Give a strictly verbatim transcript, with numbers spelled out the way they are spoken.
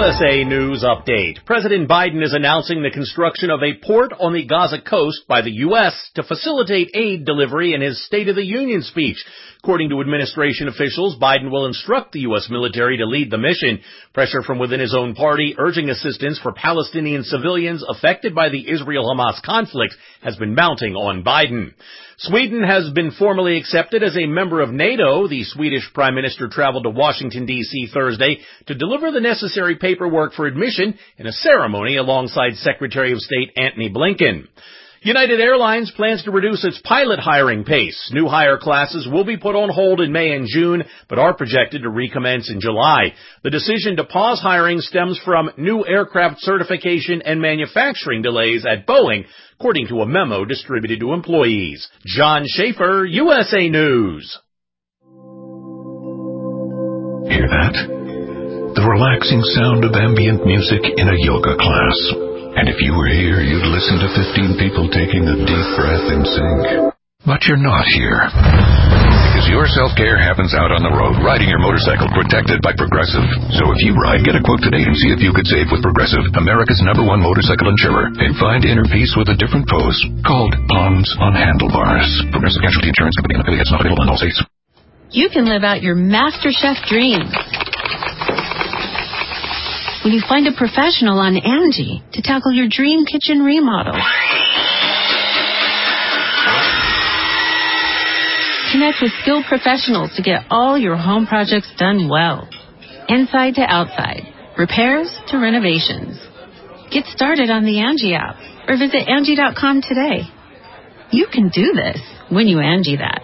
S A News Update. President Biden is announcing the construction of a port on the Gaza coast by the U S to facilitate aid delivery in his State of the Union speech. According to administration officials, Biden will instruct the U S military to lead the mission. Pressure from within his own party urging assistance for Palestinian civilians affected by the Israel-Hamas conflict has been mounting on Biden. Sweden has been formally accepted as a member of NATO. The Swedish Prime Minister traveled to Washington, D C Thursday to deliver the necessary paperwork for admission in a ceremony alongside Secretary of State Antony Blinken. United Airlines plans to reduce its pilot hiring pace. New hire classes will be put on hold in May and June, but are projected to recommence in July. The decision to pause hiring stems from new aircraft certification and manufacturing delays at Boeing, according to a memo distributed to employees. John Schaefer, U S A News. Hear that? The relaxing sound of ambient music in a yoga class. And if you were here, you'd listen to fifteen people taking a deep breath in sync. But you're not here. Because your self-care happens out on the road, riding your motorcycle, protected by Progressive. So if you ride, get a quote today and see if you could save with Progressive, America's number one motorcycle insurer. And find inner peace with a different pose, called Palms on Handlebars. Progressive Casualty Insurance Company and affiliates not available in all states. You can live out your Master Chef dreams when you find a professional on Angie to tackle your dream kitchen remodel. Connect with skilled professionals to get all your home projects done well. Inside to outside, repairs to renovations. Get started on the Angie app or visit Angie dot com today. You can do this when you Angie that.